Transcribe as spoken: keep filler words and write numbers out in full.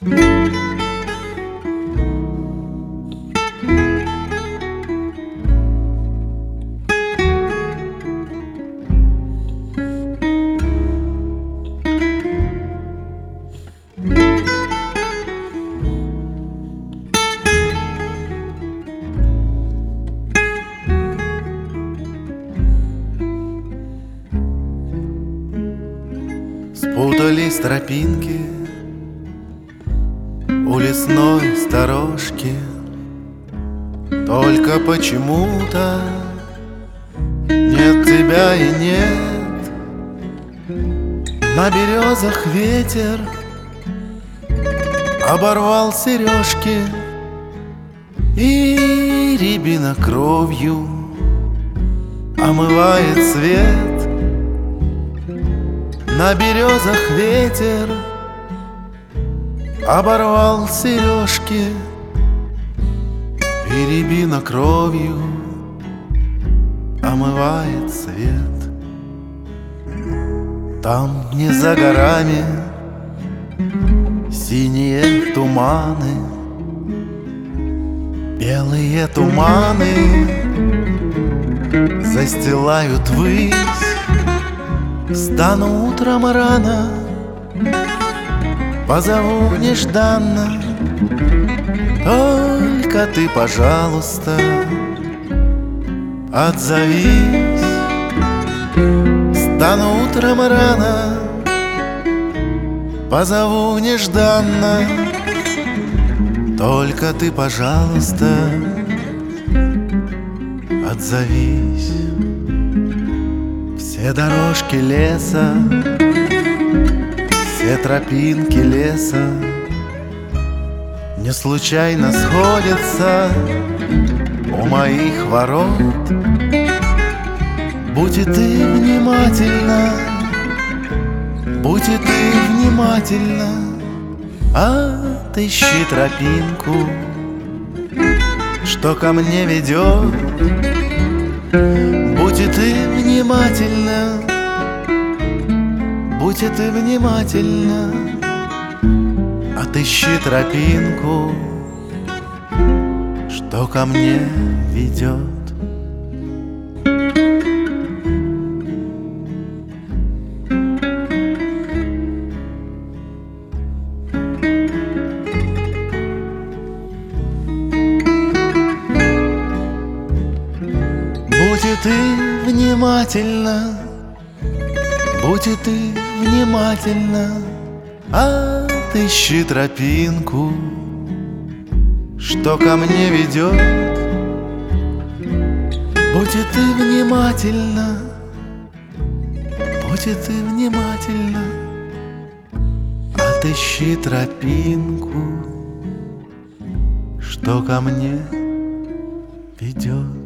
Спутались тропинки у лесной сторожки, только почему-то нет тебя и нет. На березах ветер оборвал сережки, и рябина кровью омывает свет. На березах ветер оборвал сережки, и рябина кровью омывает свет. Там не за горами синие туманы, белые туманы застилают высь. Встану утром рано, позову нежданно, только ты, пожалуйста, отзовись. Встану утром рано, позову нежданно, только ты, пожалуйста, отзовись. Все дорожки леса, все тропинки леса не случайно сходятся у моих ворот. Будь и ты внимательна, будь и ты внимательна, отыщи тропинку, что ко мне ведет. Будь и ты внимательна, будь и ты внимательна, отыщи тропинку, что ко мне ведет. Будь и ты внимательна, будь и ты внимательна, отыщи тропинку, что ко мне ведет. Будь и ты внимательна, будь и ты внимательна, отыщи тропинку, что ко мне ведет.